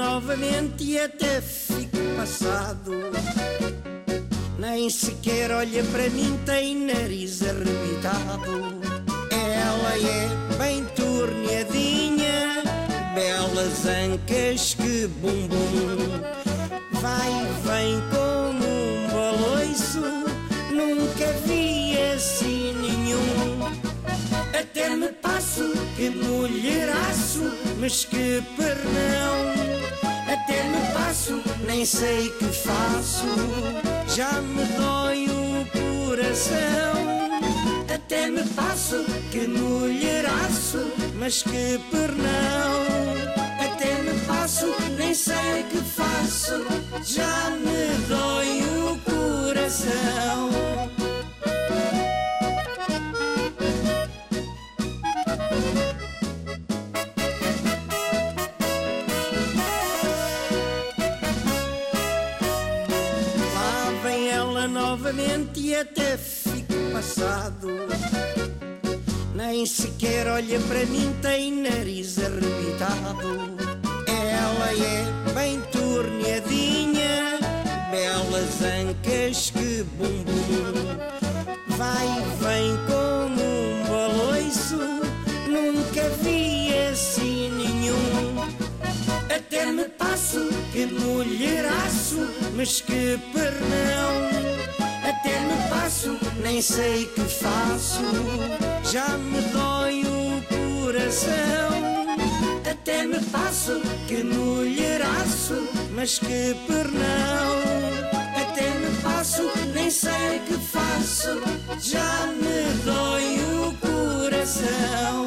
novamente e até fico passado. Nem sequer olha para mim, tem nariz arrebitado. Ela é bem torneadinha, belas ancas, que bumbum. Vai e vem como um baloiço, nunca vi assim nenhum. Até me passo, que mulheraço, mas que pernão. Até me passo, nem sei que faço, já me dói o coração. Até me passo, que mulheraço, mas que pernão. Até me passo, nem sei que faço, já me dói o coração. Novamente e até fico passado. Nem sequer olha para mim, tem nariz arrebitado. Ela é bem torneadinha, belas ancas, que bumbum. Vai e vem como um baloiço, nunca vi assim nenhum. Até me passo, que mulheraço, mas que pernão. Até me passo, nem sei que faço, já me dói o coração. Até me passo, que mulheraço, mas que pernão. Até me passo, nem sei que faço, já me dói o coração.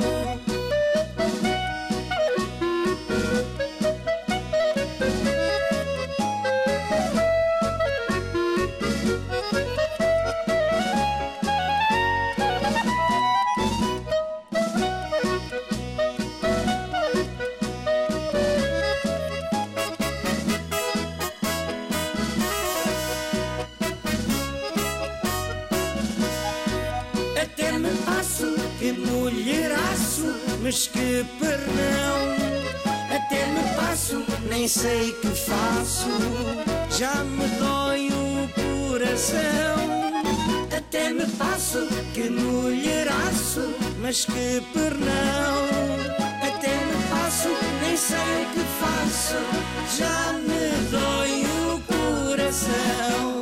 Até me passo, que mulheraço, mas que pernão. Até me passo, nem sei que faço, já me dói o coração. Até me passo, que mulheraço, mas que pernão. Até me passo, nem sei que faço, já me dói o coração.